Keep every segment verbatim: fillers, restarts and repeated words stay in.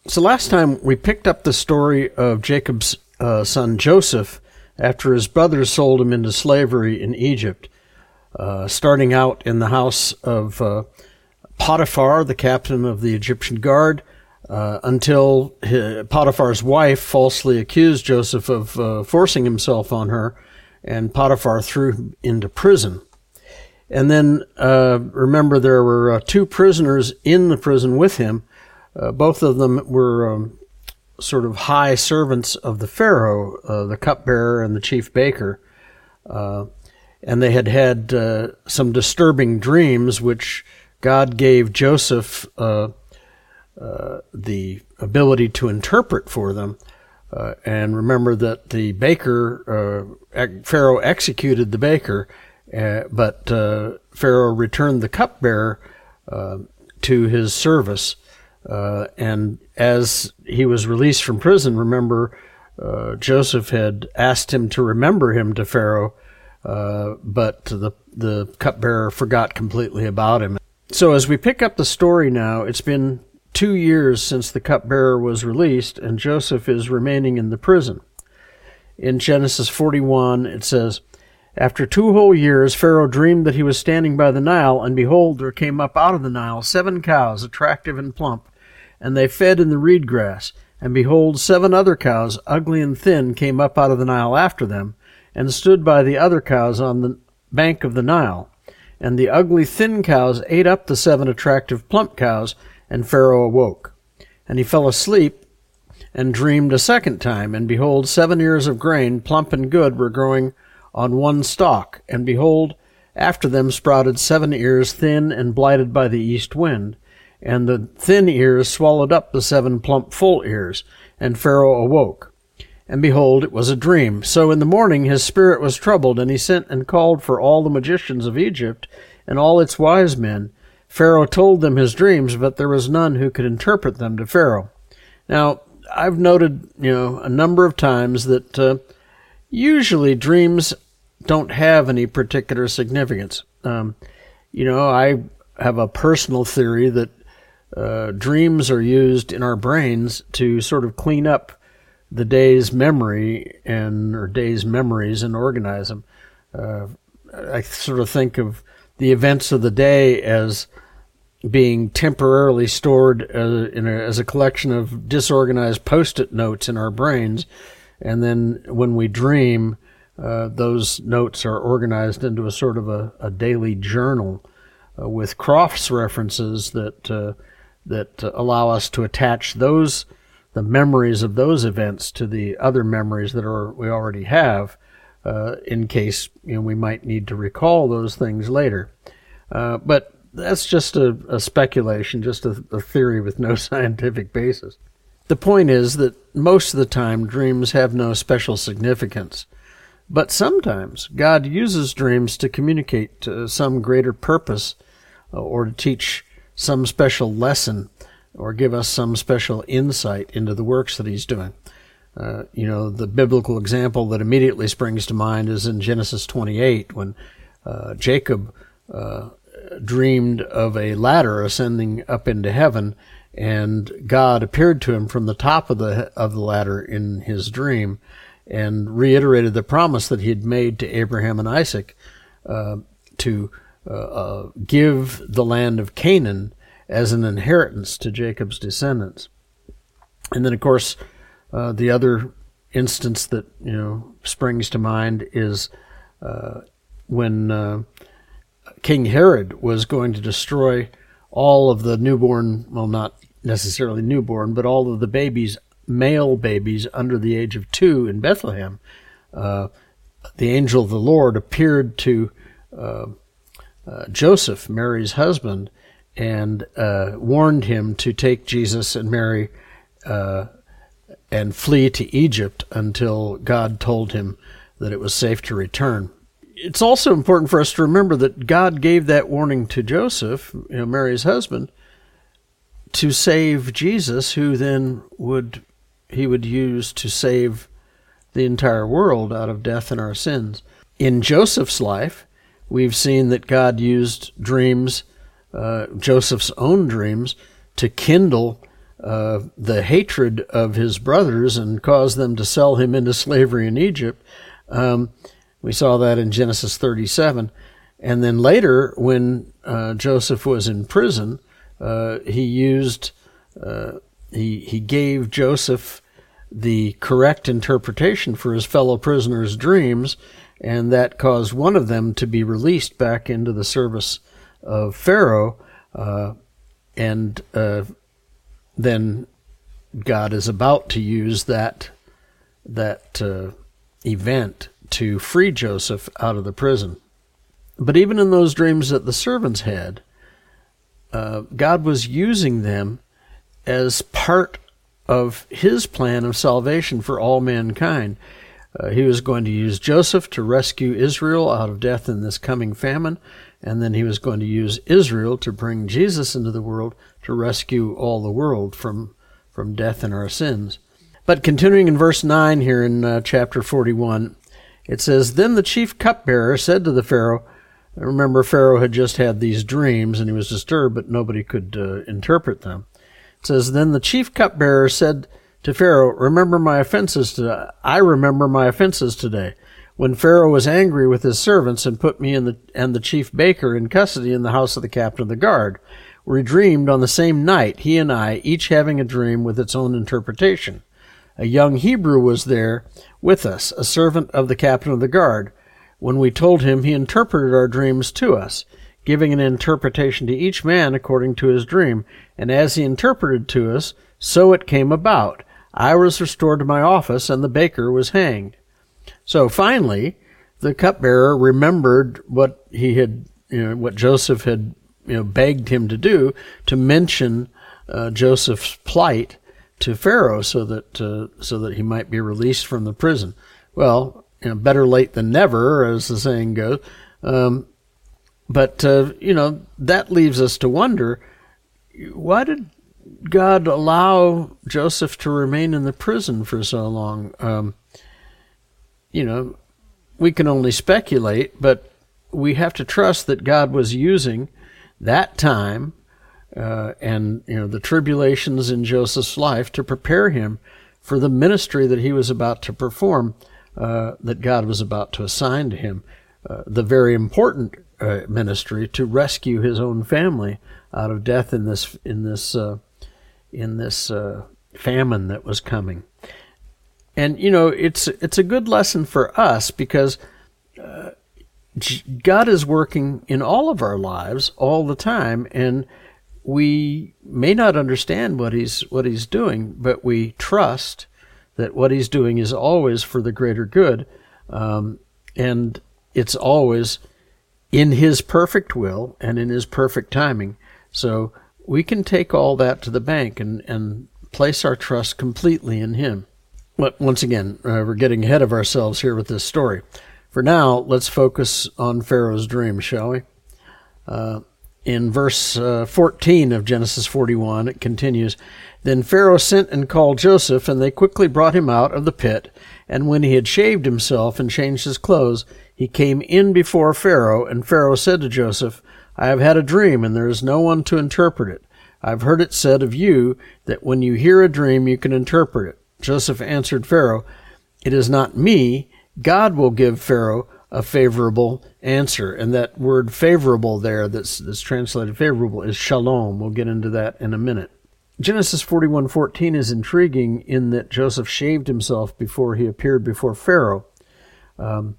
So last time we picked up the story of Jacob's uh, son Joseph after his brothers sold him into slavery in Egypt, uh, starting out in the house of uh, Potiphar, the captain of the Egyptian guard, uh, until his, Potiphar's wife falsely accused Joseph of uh, forcing himself on her, and Potiphar threw him into prison. And then uh, remember there were uh, two prisoners in the prison with him. Uh, both of them were um, sort of high servants of the Pharaoh, uh, the cupbearer and the chief baker. Uh, and they had had uh, some disturbing dreams, which God gave Joseph uh, uh, the ability to interpret for them. Uh, and remember that the baker, uh, Pharaoh executed the baker, uh, but uh, Pharaoh returned the cupbearer uh, to his service. Uh, and as he was released from prison, remember, uh, Joseph had asked him to remember him to Pharaoh, uh, but the, the cupbearer forgot completely about him. So as we pick up the story now, it's been two years since the cupbearer was released, and Joseph is remaining in the prison. In Genesis forty-one, it says, "After two whole years, Pharaoh dreamed that he was standing by the Nile, and behold, there came up out of the Nile seven cows, attractive and plump, and they fed in the reed grass. And behold, seven other cows, ugly and thin, came up out of the Nile after them, and stood by the other cows on the bank of the Nile. And the ugly thin cows ate up the seven attractive plump cows, and Pharaoh awoke. And he fell asleep, and dreamed a second time, and behold, seven ears of grain, plump and good, were growing on one stalk, and behold, after them sprouted seven ears, thin and blighted by the east wind. And the thin ears swallowed up the seven plump full ears, and Pharaoh awoke. And behold, it was a dream. So in the morning his spirit was troubled, and he sent and called for all the magicians of Egypt, and all its wise men. Pharaoh told them his dreams, but there was none who could interpret them to Pharaoh." Now, I've noted, you know, a number of times that uh, usually dreams don't have any particular significance. Um, you know, I have a personal theory that uh, dreams are used in our brains to sort of clean up the day's memory and or day's memories and organize them. Uh, I sort of think of the events of the day as being temporarily stored uh, in a, as a collection of disorganized Post-it notes in our brains, and then when we dream, uh, those notes are organized into a sort of a, a daily journal uh, with cross-references that uh, that uh, allow us to attach those the memories of those events to the other memories that are we already have, uh, in case you know we might need to recall those things later. Uh, but that's just a, a speculation, just a, a theory with no scientific basis. The point is that most of the time dreams have no special significance, but sometimes God uses dreams to communicate uh, some greater purpose uh, or to teach some special lesson or give us some special insight into the works that he's doing. Uh, you know, the biblical example that immediately springs to mind is in Genesis twenty-eight, when uh, Jacob uh, dreamed of a ladder ascending up into heaven, and God appeared to him from the top of the of the ladder in his dream and reiterated the promise that he had made to Abraham and Isaac uh, to uh, uh, give the land of Canaan as an inheritance to Jacob's descendants. And then, of course, uh, the other instance that you know springs to mind is uh, when uh, King Herod was going to destroy all of the newborn, well, not necessarily newborn, but all of the babies, male babies under the age of two in Bethlehem. Uh, the angel of the Lord appeared to uh, uh, Joseph, Mary's husband, and uh, warned him to take Jesus and Mary uh, and flee to Egypt until God told him that it was safe to return. It's also important for us to remember that God gave that warning to Joseph, you know, Mary's husband, to save Jesus, who then would he would use to save the entire world out of death and our sins. In Joseph's life, we've seen that God used dreams, uh, Joseph's own dreams, to kindle uh, the hatred of his brothers and caused them to sell him into slavery in Egypt. Um, we saw that in Genesis thirty-seven. And then later, when uh, Joseph was in prison, uh, he used, uh, he, he gave Joseph the correct interpretation for his fellow prisoners' dreams, and that caused one of them to be released back into the service of Pharaoh, uh, and uh, then God is about to use that that uh, event to free Joseph out of the prison. But even in those dreams that the servants had, uh, God was using them as part of his plan of salvation for all mankind. Uh, he was going to use Joseph to rescue Israel out of death in this coming famine, and then he was going to use Israel to bring Jesus into the world to rescue all the world from from death and our sins. But continuing in verse nine here in uh, chapter forty-one, it says, "Then the chief cupbearer said to the Pharaoh," remember Pharaoh had just had these dreams and he was disturbed, but nobody could uh, interpret them. It says, "Then the chief cupbearer said to Pharaoh, remember my offenses today. I remember my offenses today. When Pharaoh was angry with his servants and put me and the, and the chief baker in custody in the house of the captain of the guard. We dreamed on the same night, he and I, each having a dream with its own interpretation. A young Hebrew was there with us, a servant of the captain of the guard. When we told him, he interpreted our dreams to us, giving an interpretation to each man according to his dream. And as he interpreted to us, so it came about. I was restored to my office, and the baker was hanged." So finally, the cupbearer remembered what he had, you know, what Joseph had, you know, begged him to do, to mention uh, Joseph's plight to Pharaoh, so that uh, so that he might be released from the prison. Well, you know, better late than never, as the saying goes. Um, but uh, you know, that leaves us to wonder, why did God allow Joseph to remain in the prison for so long? Um, you know, we can only speculate, but we have to trust that God was using that time uh, and, you know, the tribulations in Joseph's life to prepare him for the ministry that he was about to perform, uh, that God was about to assign to him, uh, the very important uh, ministry to rescue his own family out of death in this in this uh, in this uh, famine that was coming. And, you know, it's it's a good lesson for us, because uh, God is working in all of our lives all the time, and we may not understand what he's what he's doing, but we trust that what he's doing is always for the greater good, um, and it's always in his perfect will and in his perfect timing. So we can take all that to the bank and, and place our trust completely in him. But once again, uh, we're getting ahead of ourselves here with this story. For now, let's focus on Pharaoh's dream, shall we? Uh, in verse uh, fourteen of Genesis forty-one, it continues, "Then Pharaoh sent and called Joseph, and they quickly brought him out of the pit. And when he had shaved himself and changed his clothes, he came in before Pharaoh, and Pharaoh said to Joseph, I have had a dream, and there is no one to interpret it. I have heard it said of you that when you hear a dream, you can interpret it. Joseph answered Pharaoh, It is not me. God will give Pharaoh a favorable answer." And that word favorable there, that's, that's translated favorable, is shalom. We'll get into that in a minute. Genesis forty-one fourteen is intriguing in that Joseph shaved himself before he appeared before Pharaoh. Um,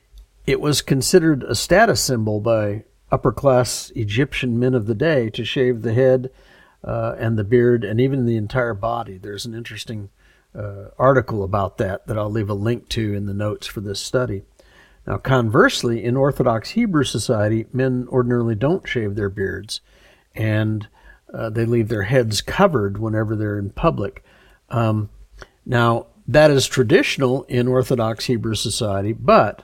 it was considered a status symbol by upper-class Egyptian men of the day to shave the head uh, and the beard and even the entire body. There's an interesting uh, article about that that I'll leave a link to in the notes for this study. Now, conversely, in Orthodox Hebrew society, men ordinarily don't shave their beards, and uh, they leave their heads covered whenever they're in public. Um, now, that is traditional in Orthodox Hebrew society, but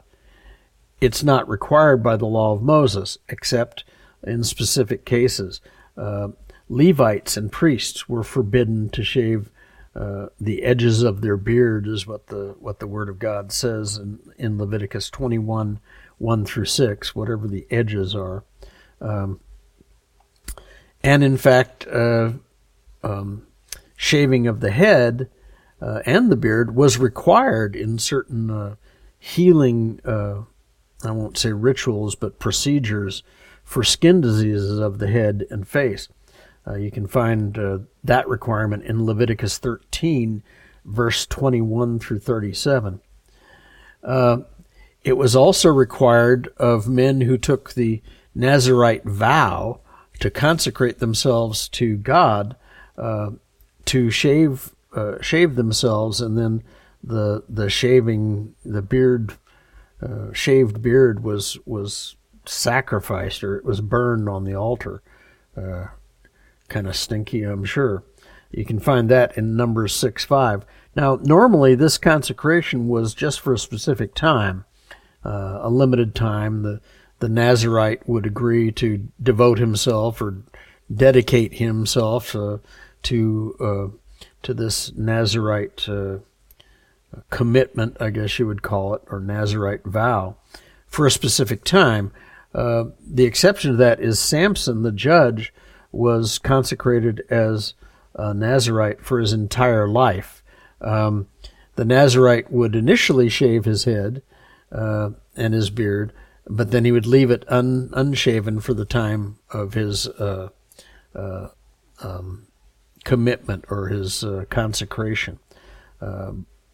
it's not required by the law of Moses, except in specific cases. Uh, Levites and priests were forbidden to shave uh, the edges of their beard, is what the what the Word of God says in, in Leviticus twenty-one, one through six, whatever the edges are. Um, and in fact, uh, um, shaving of the head uh, and the beard was required in certain uh, healing, uh, I won't say rituals, but procedures for skin diseases of the head and face. Uh, you can find uh, that requirement in Leviticus thirteen, verse twenty-one through thirty-seven. Uh, it was also required of men who took the Nazirite vow to consecrate themselves to God, uh, to shave uh, shave themselves, and then the the shaving the beard uh, shaved beard was was sacrificed, or it was burned on the altar. Uh, kind of stinky, I'm sure. You can find that in Numbers six five. Now, normally this consecration was just for a specific time, uh, a limited time. The the Nazirite would agree to devote himself or dedicate himself uh, to uh, to this Nazirite uh, commitment, I guess you would call it, or Nazirite vow, for a specific time. Uh, the exception to that is Samson, the judge, was consecrated as a Nazirite for his entire life. Um, the Nazirite would initially shave his head uh, and his beard, but then he would leave it un, unshaven for the time of his uh, uh, um, commitment or his uh, consecration. Uh,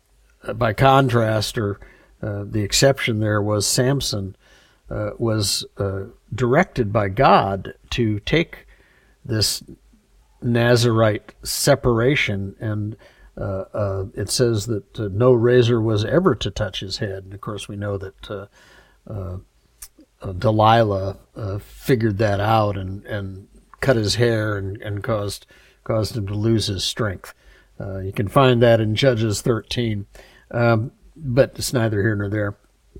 by contrast, or uh, the exception there was Samson uh, was uh, directed by God to take this Nazirite separation, and uh, uh, it says that uh, no razor was ever to touch his head. And of course, we know that uh, uh, uh, Delilah uh, figured that out and, and cut his hair and, and caused caused him to lose his strength. Uh, you can find that in Judges thirteen, um, but it's neither here nor there.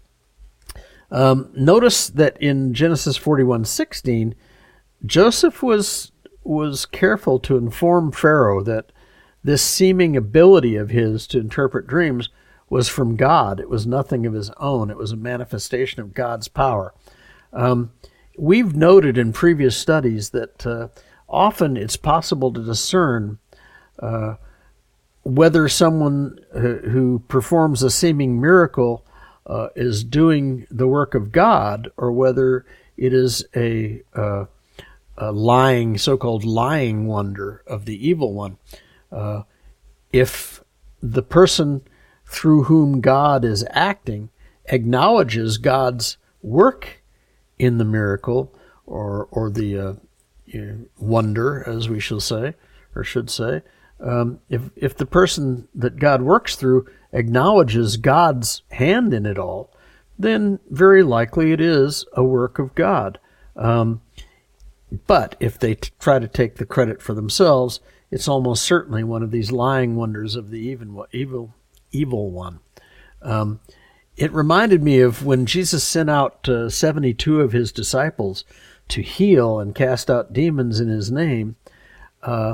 Um, notice that in Genesis forty-one sixteen, Joseph was was careful to inform Pharaoh that this seeming ability of his to interpret dreams was from God. It was nothing of his own. It was a manifestation of God's power. Um, we've noted in previous studies that uh, often it's possible to discern uh, whether someone who, who performs a seeming miracle uh, is doing the work of God, or whether it is a uh, A lying, so-called lying wonder of the evil one. Uh, if the person through whom God is acting acknowledges God's work in the miracle, or or the uh, you know, wonder, as we shall say, or should say, um, if if the person that God works through acknowledges God's hand in it all, then very likely it is a work of God. Um, But if they t- try to take the credit for themselves, it's almost certainly one of these lying wonders of the even, evil, evil one. Um, it reminded me of when Jesus sent out uh, seventy-two of his disciples to heal and cast out demons in his name. Uh,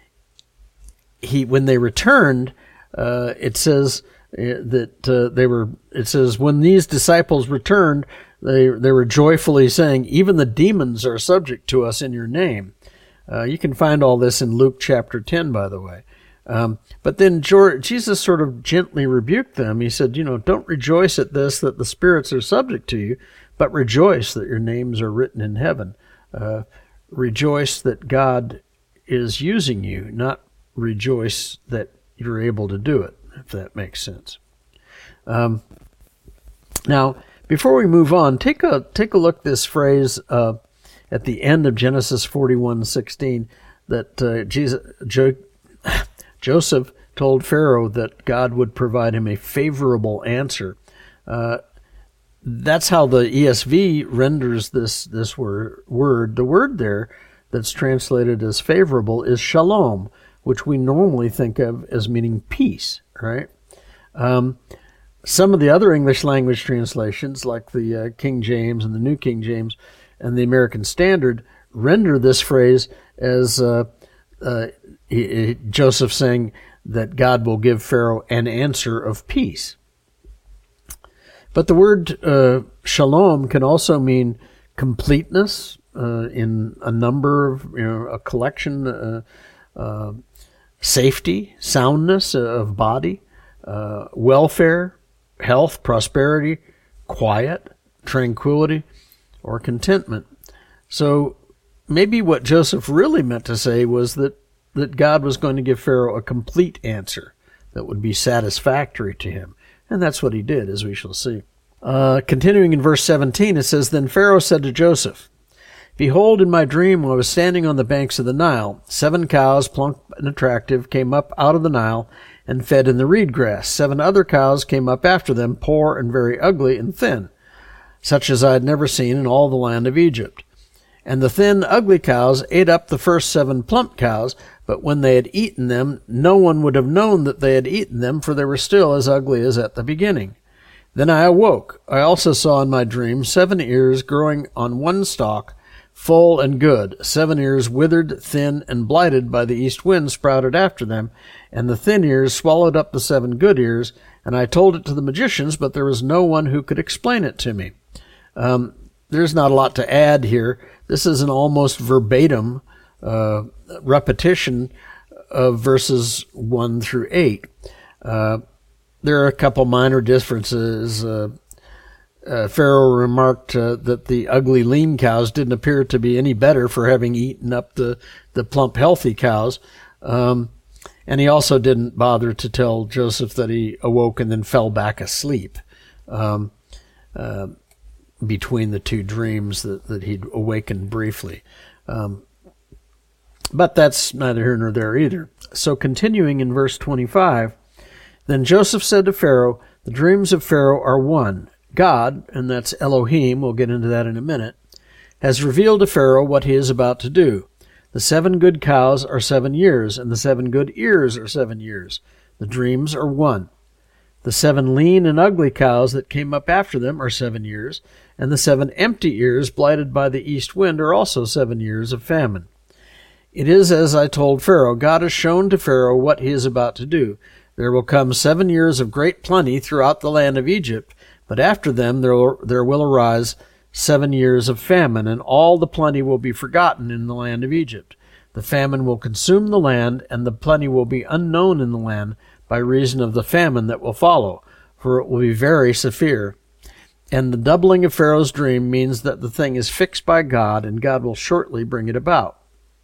he, when they returned, uh, it says uh, that uh, they were. It says when these disciples returned, They they were joyfully saying, "Even the demons are subject to us in your name." Uh, you can find all this in Luke chapter ten, by the way. Um, but then George, Jesus sort of gently rebuked them. He said, you know, don't rejoice at this, that the spirits are subject to you, but rejoice that your names are written in heaven. Uh, rejoice that God is using you, not rejoice that you're able to do it, if that makes sense. Um, now, before we move on, take a take a look at this phrase uh, at the end of Genesis forty-one sixteen that uh, Jesus, jo, Joseph told Pharaoh that God would provide him a favorable answer. Uh, that's how the E S V renders this this word, word. The word there that's translated as favorable is shalom, which we normally think of as meaning peace, right? Um, some of the other English language translations, like the uh, King James and the New King James and the American Standard, render this phrase as uh, uh, he, he, Joseph saying that God will give Pharaoh an answer of peace. But the word uh, shalom can also mean completeness uh, in a number of, you know, a collection, uh, uh, safety, soundness of body, uh, welfare, health, prosperity, quiet, tranquility, or contentment. So maybe what Joseph really meant to say was that, that God was going to give Pharaoh a complete answer that would be satisfactory to him. And that's what he did, as we shall see. Uh, continuing in verse seventeen, it says, Then Pharaoh said to Joseph, Behold, in my dream, while I was standing on the banks of the Nile, seven cows, plump and attractive, came up out of the Nile and fed in the reed grass. Seven other cows came up after them, poor and very ugly and thin, such as I had never seen in all the land of Egypt. And the thin, ugly cows ate up the first seven plump cows, but when they had eaten them, no one would have known that they had eaten them, for they were still as ugly as at the beginning. Then I awoke. I also saw in my dream seven ears growing on one stalk, full and good. Seven ears withered, thin, and blighted by the east wind sprouted after them, and the thin ears swallowed up the seven good ears. And I told it to the magicians, but there was no one who could explain it to me. Um, there's not a lot to add here. This is an almost verbatim uh, repetition of verses one through eight. Uh, there are a couple minor differences. Uh, uh, Pharaoh remarked uh, that the ugly, lean cows didn't appear to be any better for having eaten up the, the plump, healthy cows. Um, and he also didn't bother to tell Joseph that he awoke and then fell back asleep. Um, uh, between the two dreams that, that he'd awakened briefly. Um, but that's neither here nor there either. So continuing in verse twenty-five, Then Joseph said to Pharaoh, The dreams of Pharaoh are one. God, and that's Elohim, we'll get into that in a minute, has revealed to Pharaoh what he is about to do. The seven good cows are seven years, and the seven good ears are seven years. The dreams are one. The seven lean and ugly cows that came up after them are seven years, and the seven empty ears blighted by the east wind are also seven years of famine. It is as I told Pharaoh. God has shown to Pharaoh what he is about to do. There will come seven years of great plenty throughout the land of Egypt, but after them there will, there will arise seven years of famine, and all the plenty will be forgotten in the land of Egypt. The famine will consume the land, and the plenty will be unknown in the land by reason of the famine that will follow, for it will be very severe. And the doubling of Pharaoh's dream means that the thing is fixed by God, and God will shortly bring it about.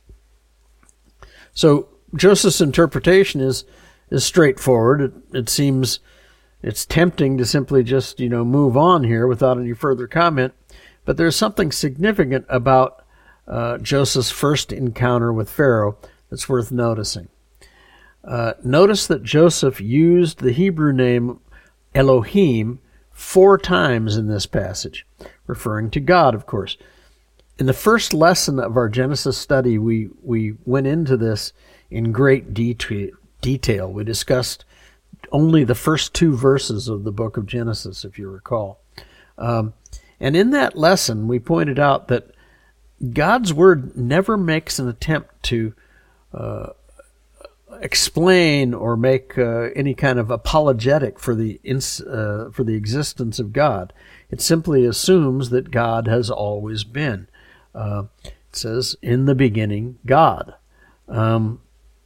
So Joseph's interpretation is is straightforward. It, it seems it's tempting to simply just, you know, move on here without any further comment, but there's something significant about uh, Joseph's first encounter with Pharaoh that's worth noticing. Uh, notice that Joseph used the Hebrew name Elohim four times in this passage, referring to God, of course. In the first lesson of our Genesis study, we, we went into this in great detail. detail. We discussed only the first two verses of the book of Genesis, if you recall. Um, and in that lesson, we pointed out that God's Word never makes an attempt to uh, explain or make uh, any kind of apologetic for the ins- uh, for the existence of God. It simply assumes that God has always been. Uh, it says, in the beginning, God. Um,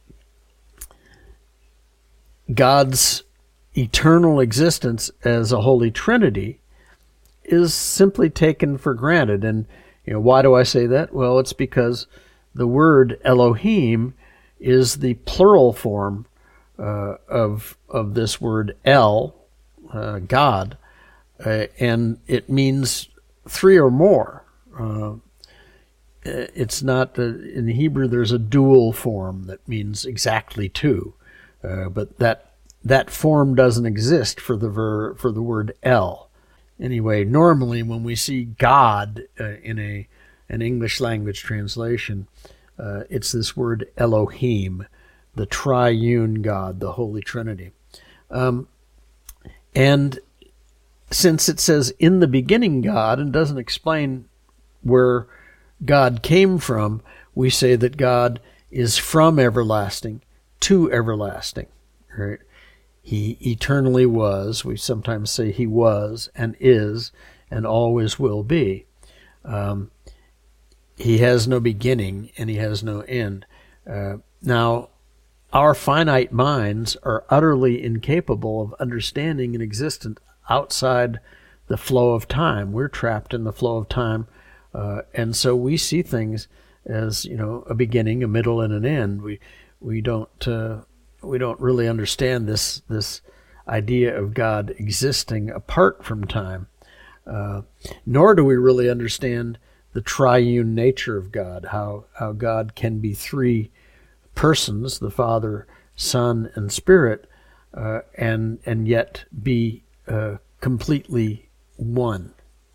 God's eternal existence as a Holy Trinity is simply taken for granted. And you know, why do I say that? Well, it's because the word Elohim is the plural form uh, of of this word El, uh, God, uh, and it means three or more. Uh, it's not, uh, in Hebrew there's a dual form that means exactly two, uh, but that that form doesn't exist for the ver, for the word El. Anyway, normally when we see God uh, in a an English language translation, Uh, it's this word Elohim, the triune God, the Holy Trinity. Um, and since it says in the beginning God and doesn't explain where God came from, we say that God is from everlasting to everlasting. Right? He eternally was. We sometimes say he was and is and always will be. Um, He has no beginning and he has no end. Uh, now, our finite minds are utterly incapable of understanding an existence outside the flow of time. We're trapped in the flow of time, uh, and so we see things as, you know, a beginning, a middle, and an end. We we don't uh, we don't really understand this this idea of God existing apart from time, uh, nor do we really understand the triune nature of God, how how God can be three persons, the Father, Son, and Spirit, uh, and and yet be uh, completely one.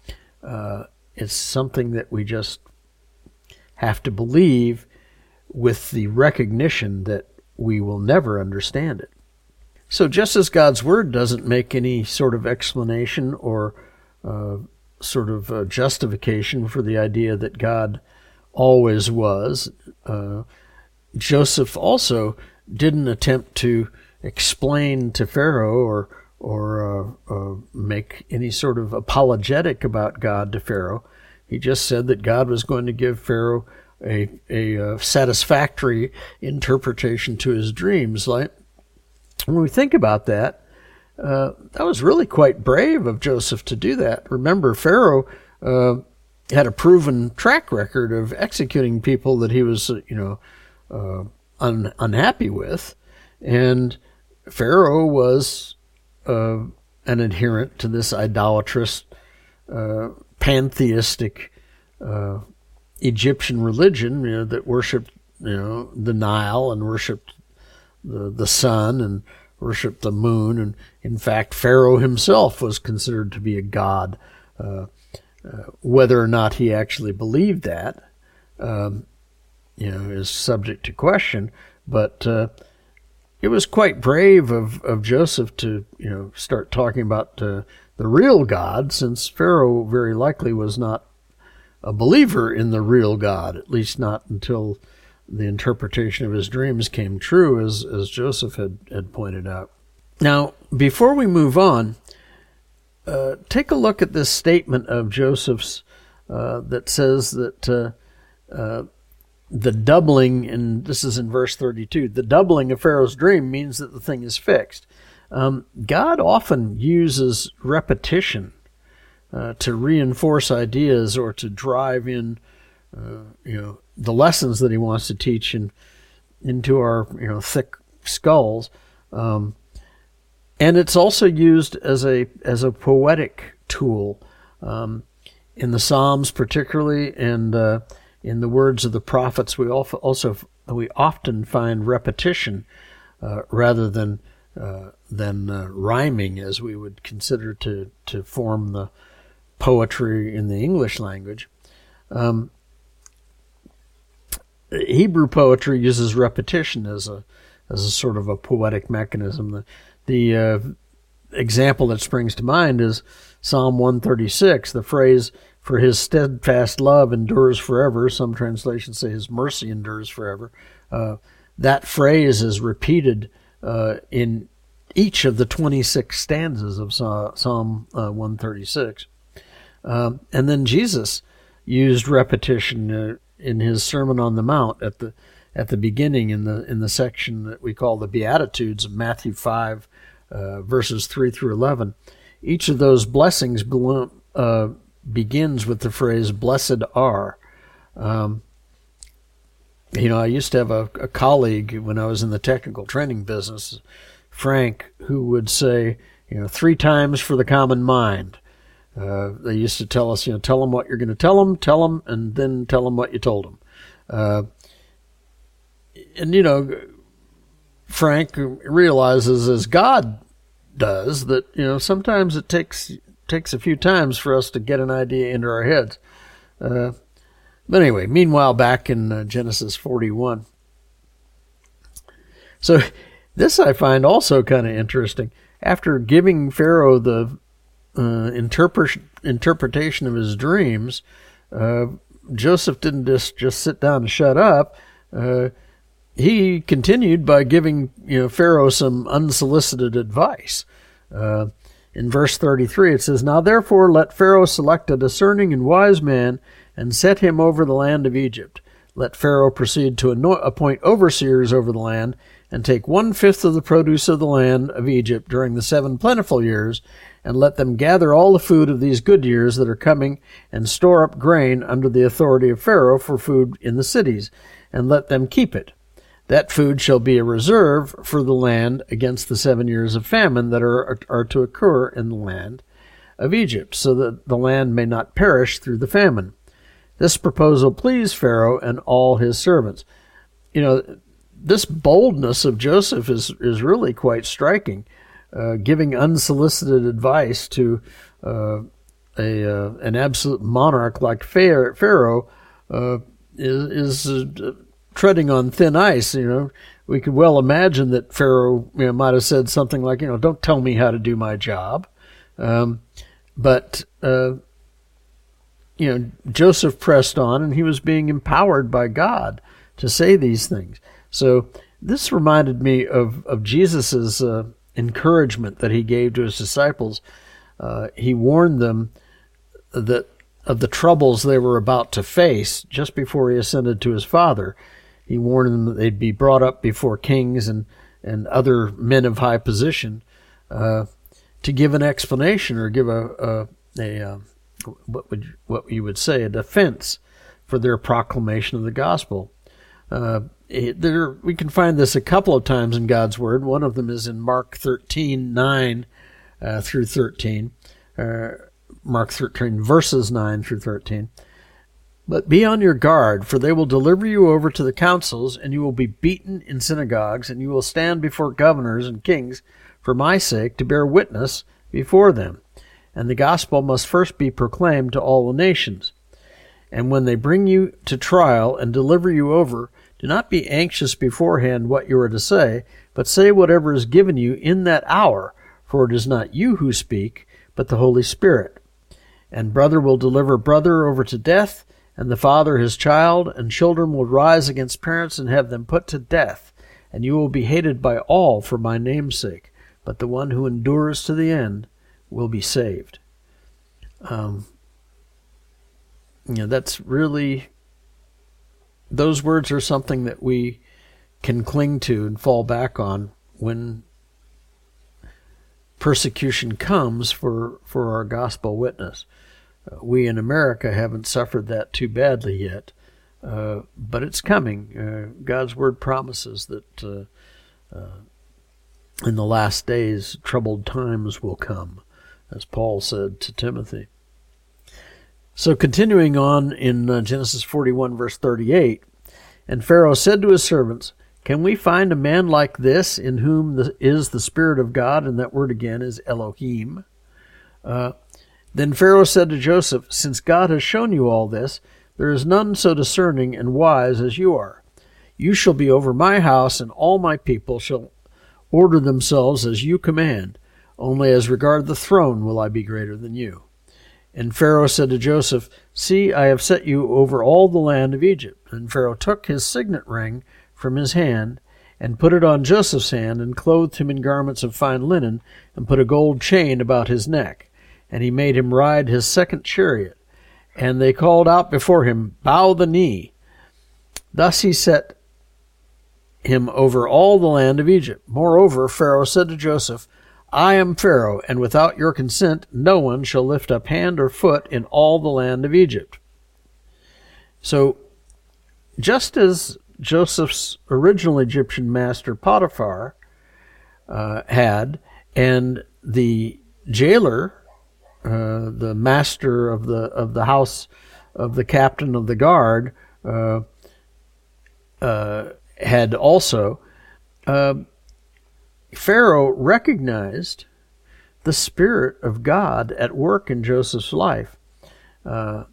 Uh, it's something that we just have to believe, with the recognition that we will never understand it. So just as God's Word doesn't make any sort of explanation or uh, sort of uh, justification for the idea that God always was, uh, Joseph also didn't attempt to explain to Pharaoh or or uh, uh, make any sort of apologetic about God to Pharaoh. He just said that God was going to give Pharaoh a, a uh, satisfactory interpretation to his dreams. Like, when we think about that, uh, that was really quite brave of Joseph to do that. Remember, Pharaoh uh, had a proven track record of executing people that he was, you know, uh, un- unhappy with, and Pharaoh was uh, an adherent to this idolatrous, uh, pantheistic uh, Egyptian religion, you know, that worshipped, you know, the Nile and worshipped the the sun and worshipped the moon. And in fact, Pharaoh himself was considered to be a god. Uh, uh, whether or not he actually believed that, um, you know, is subject to question. But uh, it was quite brave of, of Joseph to, you know, start talking about uh, the real God, since Pharaoh very likely was not a believer in the real God, at least not until the interpretation of his dreams came true, as, as Joseph had, had pointed out. Now, before we move on, uh, take a look at this statement of Joseph's uh, that says that uh, uh, the doubling, and this is in verse thirty-two, the doubling of Pharaoh's dream means that the thing is fixed. Um, God often uses repetition uh, to reinforce ideas or to drive in, uh, you know, the lessons that he wants to teach in, into our, you know, thick skulls. Um, and it's also used as a as a poetic tool um, in the Psalms, particularly, and uh, in the words of the prophets. We also we often find repetition uh, rather than uh, than uh, rhyming, as we would consider to to form the poetry in the English language. Um, Hebrew poetry uses repetition as a as a sort of a poetic mechanism. The, the uh, example that springs to mind is Psalm one thirty-six. The phrase, "For his steadfast love endures forever." Some translations say his mercy endures forever. Uh, that phrase is repeated uh, in each of the twenty-six stanzas of Psalm uh, one thirty-six. Um, and then Jesus used repetition uh, in his Sermon on the Mount at the at the beginning in the in the section that we call the Beatitudes of Matthew five, uh, verses three through eleven. Each of those blessings belong, uh, begins with the phrase "Blessed are." Um, you know, I used to have a, a colleague when I was in the technical training business, Frank, who would say, you know, three times for the common mind. Uh, they used to tell us, you know, tell them what you're going to tell them, tell them, and then tell them what you told them. Uh, and, you know, Frank realizes, as God does, that, you know, sometimes it takes takes a few times for us to get an idea into our heads. Uh, but anyway, meanwhile, back in uh, Genesis forty-one. So this I find also kind of interesting. After giving Pharaoh the Uh, interpret, interpretation of his dreams, uh, Joseph didn't just, just sit down and shut up. Uh, he continued by giving, you know, Pharaoh some unsolicited advice. Uh, in verse thirty-three, it says, "Now therefore let Pharaoh select a discerning and wise man and set him over the land of Egypt. Let Pharaoh proceed to appoint overseers over the land, and take one-fifth of the produce of the land of Egypt during the seven plentiful years, and let them gather all the food of these good years that are coming, and store up grain under the authority of Pharaoh for food in the cities, and let them keep it. That food shall be a reserve for the land against the seven years of famine that are, are to occur in the land of Egypt, so that the land may not perish through the famine. This proposal pleased Pharaoh and all his servants. You know, this boldness of Joseph is, is really quite striking, uh, giving unsolicited advice to uh, a uh, an absolute monarch like Pharaoh uh, is, is uh, treading on thin ice. You know, we could well imagine that Pharaoh, you know, might have said something like, you know, don't tell me how to do my job. Um, but, uh, you know, Joseph pressed on, and he was being empowered by God to say these things. So this reminded me of, of Jesus' uh, encouragement that he gave to his disciples. Uh, he warned them that of the troubles they were about to face just before he ascended to his Father. He warned them that they'd be brought up before kings and, and other men of high position uh, to give an explanation or give a, a, a, a what would you, what you would say, a defense for their proclamation of the gospel. Uh, it, there, we can find this a couple of times in God's Word. One of them is in Mark thirteen, nine uh, through thirteen. Uh, Mark thirteen, verses nine through thirteen. But be on your guard, for they will deliver you over to the councils, and you will be beaten in synagogues, and you will stand before governors and kings for my sake to bear witness before them. And the gospel must first be proclaimed to all the nations. And when they bring you to trial and deliver you over, do not be anxious beforehand what you are to say, but say whatever is given you in that hour, for it is not you who speak, but the Holy Spirit. And brother will deliver brother over to death, and the father his child, and children will rise against parents and have them put to death. And you will be hated by all for my name's sake, but the one who endures to the end will be saved. Um, you know, that's really, those words are something that we can cling to and fall back on when persecution comes for, for our gospel witness. Uh, we in America haven't suffered that too badly yet, uh, but it's coming. Uh, God's Word promises that uh, uh, in the last days troubled times will come, as Paul said to Timothy. So continuing on in uh, Genesis forty-one, verse thirty-eight, and Pharaoh said to his servants, can we find a man like this in whom the, is the Spirit of God? And that word again is Elohim. Uh, then Pharaoh said to Joseph, since God has shown you all this, there is none so discerning and wise as you are. You shall be over my house, and all my people shall order themselves as you command. Only as regard the throne will I be greater than you. And Pharaoh said to Joseph, see, I have set you over all the land of Egypt. And Pharaoh took his signet ring from his hand, and put it on Joseph's hand, and clothed him in garments of fine linen, and put a gold chain about his neck. And he made him ride his second chariot. And they called out before him, bow the knee. Thus he set him over all the land of Egypt. Moreover, Pharaoh said to Joseph, I am Pharaoh, and without your consent no one shall lift up hand or foot in all the land of Egypt. So, just as Joseph's original Egyptian master Potiphar uh, had, and the jailer, uh, the master of the of the house of the captain of the guard, uh, uh, had also, uh, Pharaoh recognized the Spirit of God at work in Joseph's life. Uh,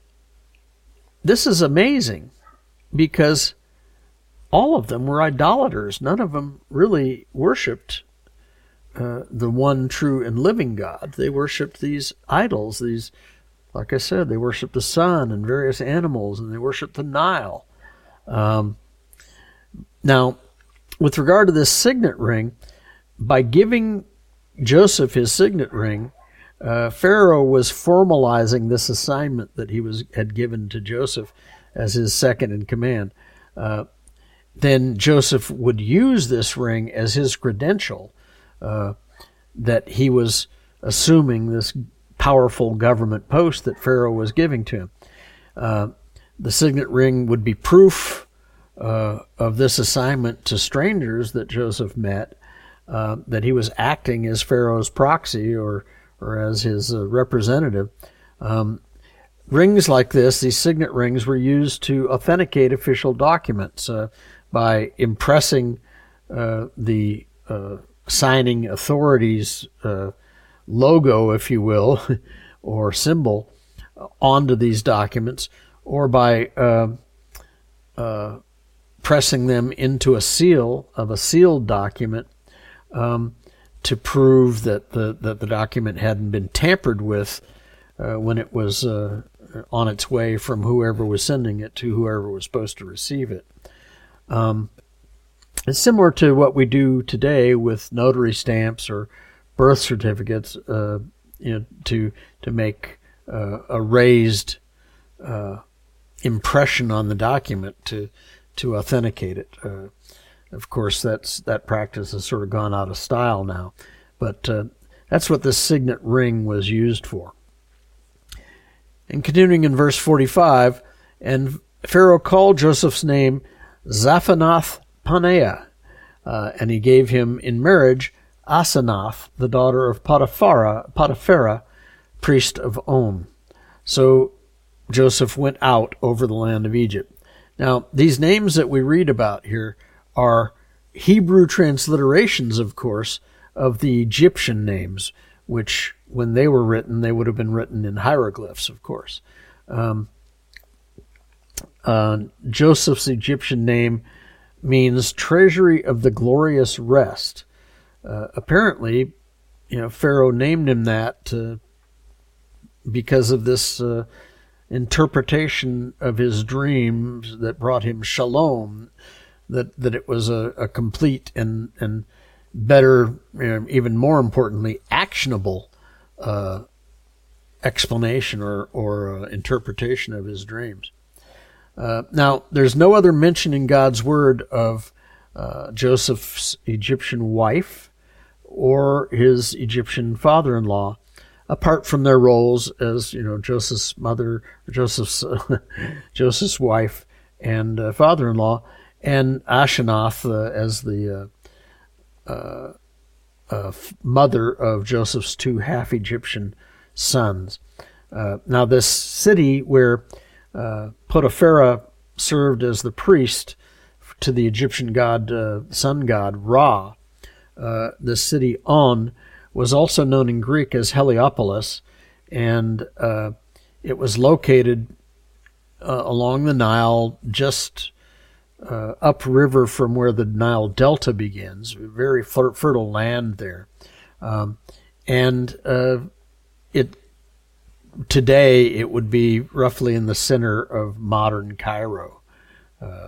this is amazing because all of them were idolaters. None of them really worshipped uh, the one true and living God. They worshipped these idols. These, like I said, they worshipped the sun and various animals, and they worshipped the Nile. Um, now, with regard to this signet ring, by giving Joseph his signet ring, uh, Pharaoh was formalizing this assignment that he was had given to Joseph as his second in command. Uh, then Joseph would use this ring as his credential uh, that he was assuming this powerful government post that Pharaoh was giving to him. Uh, the signet ring would be proof uh, of this assignment to strangers that Joseph met, uh, that he was acting as Pharaoh's proxy or, or as his uh, representative. Um, rings like this, these signet rings, were used to authenticate official documents uh, by impressing uh, the uh, signing authority's uh, logo, if you will, or symbol onto these documents, or by uh, uh, pressing them into a seal of a sealed document um, to prove that the that the document hadn't been tampered with uh, when it was uh, on its way from whoever was sending it to whoever was supposed to receive it. Um, it's similar to what we do today with notary stamps or birth certificates, uh, you know, to to make uh, a raised uh, impression on the document to to authenticate it. Uh, of course, that's that practice has sort of gone out of style now, but uh, that's what this signet ring was used for. And continuing in verse forty-five, and Pharaoh called Joseph's name Zaphanath-Paneah, uh, and he gave him in marriage Asenath, the daughter of Potiphera, Potiphera, priest of On. So Joseph went out over the land of Egypt. Now, these names that we read about here are Hebrew transliterations, of course, of the Egyptian names, which, when they were written, they would have been written in hieroglyphs, of course. Um, uh, Joseph's Egyptian name means treasury of the glorious rest. Uh, apparently, you know, Pharaoh named him that to, because of this uh, interpretation of his dreams that brought him shalom, that that it was a, a complete and and better, you know, even more importantly, actionable uh, explanation or or uh, interpretation of his dreams. Uh, now, there's no other mention in God's word of uh, Joseph's Egyptian wife or his Egyptian father-in-law, apart from their roles as, you know, Joseph's mother, Joseph's uh, Joseph's wife and uh, father-in-law, and Asenath uh, as the uh, uh, uh, mother of Joseph's two half-Egyptian sons. Uh, now, this city where uh, Potiphera served as the priest to the Egyptian god, uh, sun god Ra, uh, the city On, was also known in Greek as Heliopolis, and uh, it was located uh, along the Nile, just uh, upriver from where the Nile Delta begins. Very fer- fertile land there, um, and uh, it today it would be roughly in the center of modern Cairo. Uh,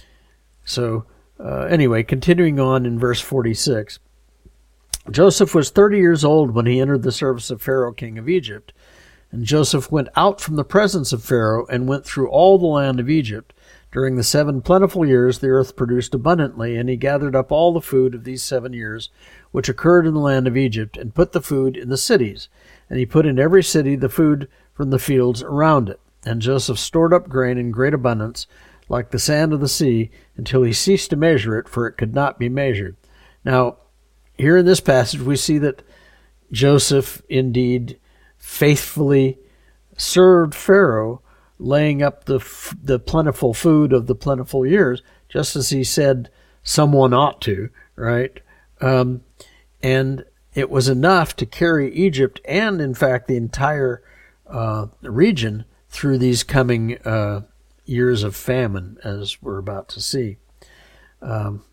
so uh, anyway, continuing on in verse forty-six. Joseph was thirty years old when he entered the service of Pharaoh, king of Egypt. And Joseph went out from the presence of Pharaoh and went through all the land of Egypt. During the seven plentiful years the earth produced abundantly, and he gathered up all the food of these seven years, which occurred in the land of Egypt, and put the food in the cities. And he put in every city the food from the fields around it. And Joseph stored up grain in great abundance, like the sand of the sea, until he ceased to measure it, for it could not be measured. Now, here in this passage, we see that Joseph indeed faithfully served Pharaoh, laying up the the plentiful food of the plentiful years, just as he said someone ought to, right? Um, and it was enough to carry Egypt and, in fact, the entire uh, region through these coming uh, years of famine, as we're about to see. Um,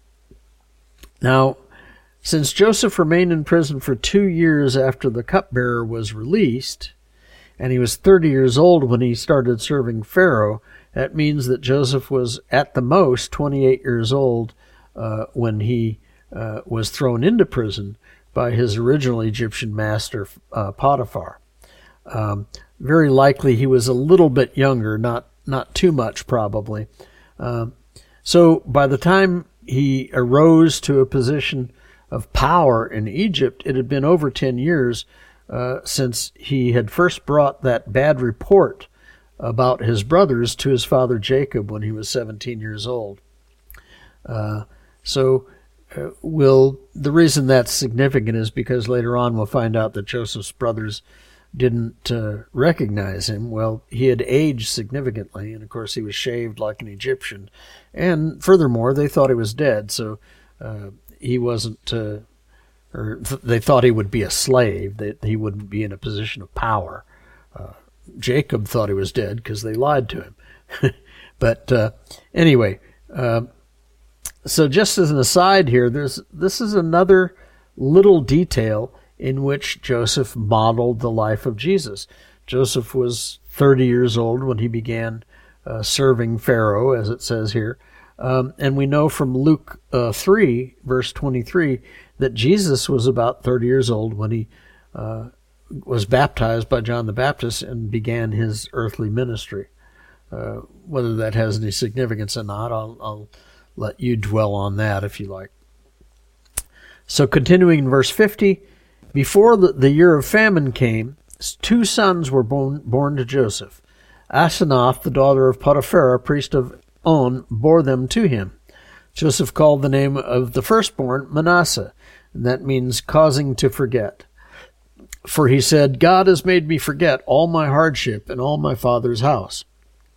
now, since Joseph remained in prison for two years after the cupbearer was released, and he was thirty years old when he started serving Pharaoh, that means that Joseph was at the most twenty-eight years old uh, when he uh, was thrown into prison by his original Egyptian master, uh, Potiphar. Um, very likely he was a little bit younger, not not too much probably. Uh, so by the time he arose to a position of power in Egypt, it had been over ten years uh, since he had first brought that bad report about his brothers to his father Jacob when he was seventeen years old. Uh, so uh, we'll, the reason that's significant is because later on we'll find out that Joseph's brothers didn't uh, recognize him. Well, he had aged significantly, and of course he was shaved like an Egyptian. And furthermore, they thought he was dead, so uh, he wasn't, uh, or th- they thought he would be a slave, that he wouldn't be in a position of power. Uh, Jacob thought he was dead because they lied to him. But uh, anyway, uh, so just as an aside here, there's this is another little detail in which Joseph modeled the life of Jesus. Joseph was thirty years old when he began uh, serving Pharaoh, as it says here. Um, and we know from Luke uh, three, verse twenty-three, that Jesus was about thirty years old when he uh, was baptized by John the Baptist and began his earthly ministry. Uh, whether that has any significance or not, I'll, I'll let you dwell on that if you like. So continuing in verse fifty, before the, the year of famine came, two sons were born, born to Joseph. Asenath, the daughter of Potiphar, priest of On, bore them to him. Joseph called the name of the firstborn Manasseh, and that means causing to forget. For he said, God has made me forget all my hardship and all my father's house.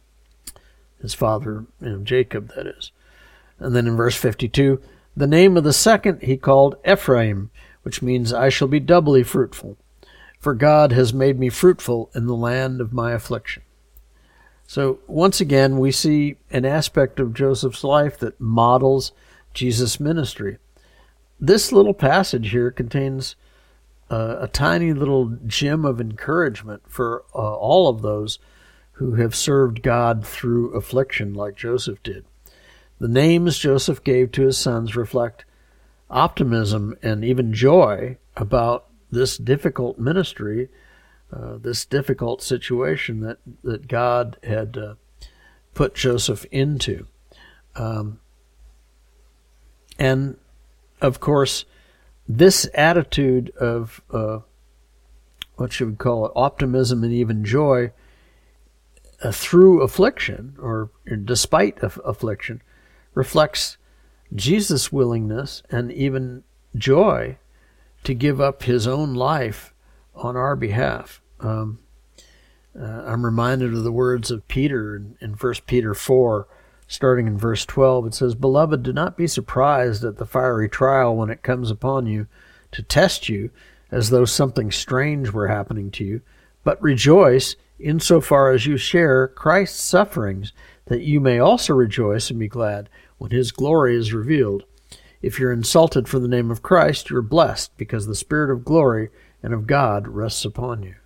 His father, you know, Jacob, that is. And then in verse fifty-two, the name of the second he called Ephraim, which means I shall be doubly fruitful. For God has made me fruitful in the land of my affliction. So once again, we see an aspect of Joseph's life that models Jesus' ministry. This little passage here contains uh, a tiny little gem of encouragement for uh, all of those who have served God through affliction like Joseph did. The names Joseph gave to his sons reflect optimism and even joy about this difficult ministry, uh, this difficult situation that, that God had uh, put Joseph into. Um, and, of course, this attitude of, uh, what should we call it, optimism and even joy uh, through affliction, or despite of affliction, reflects Jesus' willingness and even joy to give up his own life on our behalf. Um, uh, I'm reminded of the words of Peter in, in First Peter four, starting in verse twelve. It says, Beloved, do not be surprised at the fiery trial when it comes upon you to test you, as though something strange were happening to you, but rejoice insofar as you share Christ's sufferings, that you may also rejoice and be glad when his glory is revealed. If you're insulted for the name of Christ, you're blessed, because the Spirit of glory and of God rests upon you.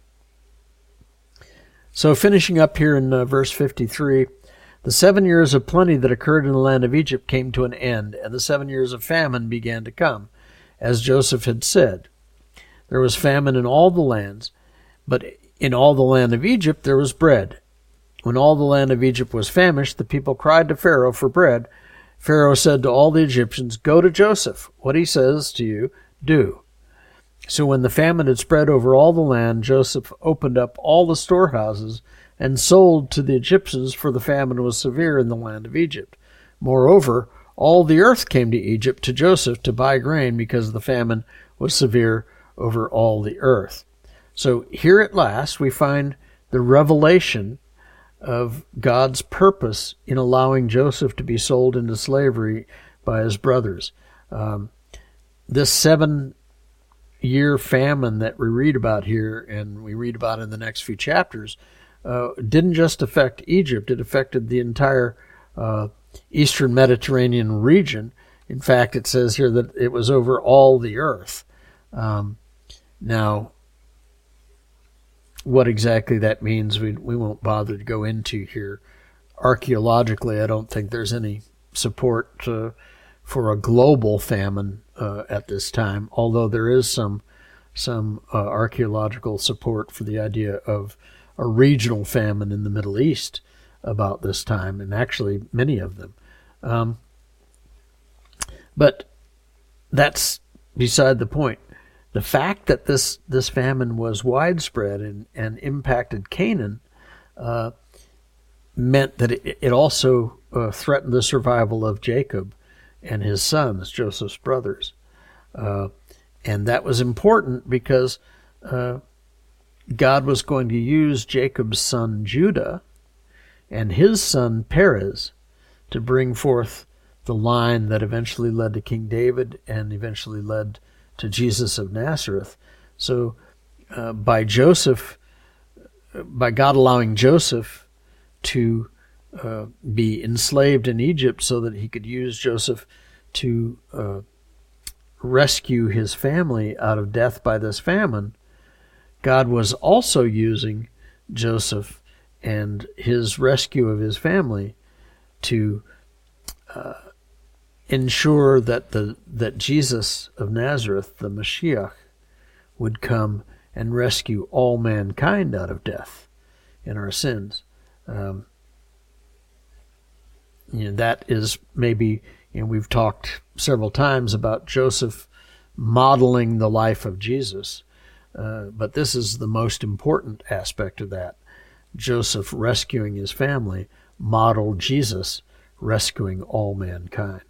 So finishing up here in uh, verse fifty-three, the seven years of plenty that occurred in the land of Egypt came to an end, and the seven years of famine began to come, as Joseph had said. There was famine in all the lands, but in all the land of Egypt there was bread. When all the land of Egypt was famished, the people cried to Pharaoh for bread. Pharaoh said to all the Egyptians, Go to Joseph. What he says to you, do. So when the famine had spread over all the land, Joseph opened up all the storehouses and sold to the Egyptians, for the famine was severe in the land of Egypt. Moreover, all the earth came to Egypt to Joseph to buy grain, because the famine was severe over all the earth. So here at last we find the revelation of God's purpose in allowing Joseph to be sold into slavery by his brothers. Um, this seven-year famine that we read about here, and we read about in the next few chapters, uh, didn't just affect Egypt. It affected the entire uh, eastern Mediterranean region. In fact, it says here that it was over all the earth. Um, now, what exactly that means, we we won't bother to go into here. Archaeologically, I don't think there's any support uh, for a global famine uh, at this time, although there is some some uh, archaeological support for the idea of a regional famine in the Middle East about this time, and actually many of them. Um, but that's beside the point. The fact that this, this famine was widespread and, and impacted Canaan uh, meant that it, it also uh, threatened the survival of Jacob and his sons, Joseph's brothers. Uh, and that was important because uh, God was going to use Jacob's son Judah and his son Perez to bring forth the line that eventually led to King David and eventually led to Jesus of Nazareth. So uh, by Joseph, by God allowing Joseph to uh, be enslaved in Egypt so that he could use Joseph to uh, rescue his family out of death by this famine, God was also using Joseph and his rescue of his family to uh, ensure that the that Jesus of Nazareth, the Mashiach, would come and rescue all mankind out of death and our sins. Um, you know, that is maybe, you know, we've talked several times about Joseph modeling the life of Jesus, uh, but this is the most important aspect of that. Joseph rescuing his family modeled Jesus rescuing all mankind.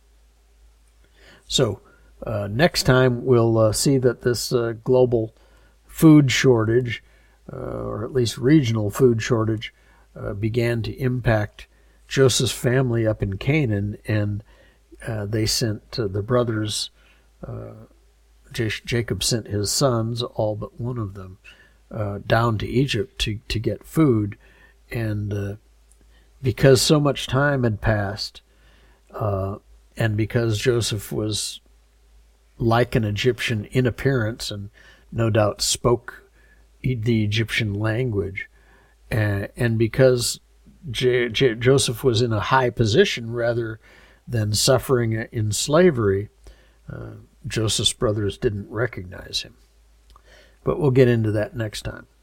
So uh, next time we'll uh, see that this uh, global food shortage, uh, or at least regional food shortage, uh, began to impact Joseph's family up in Canaan, and uh, they sent uh, the brothers, uh, J- Jacob sent his sons, all but one of them, uh, down to Egypt to, to get food. And uh, because so much time had passed, uh, and because Joseph was like an Egyptian in appearance and no doubt spoke the Egyptian language, and, and because J- J- Joseph was in a high position rather than suffering in slavery, uh, Joseph's brothers didn't recognize him. But we'll get into that next time.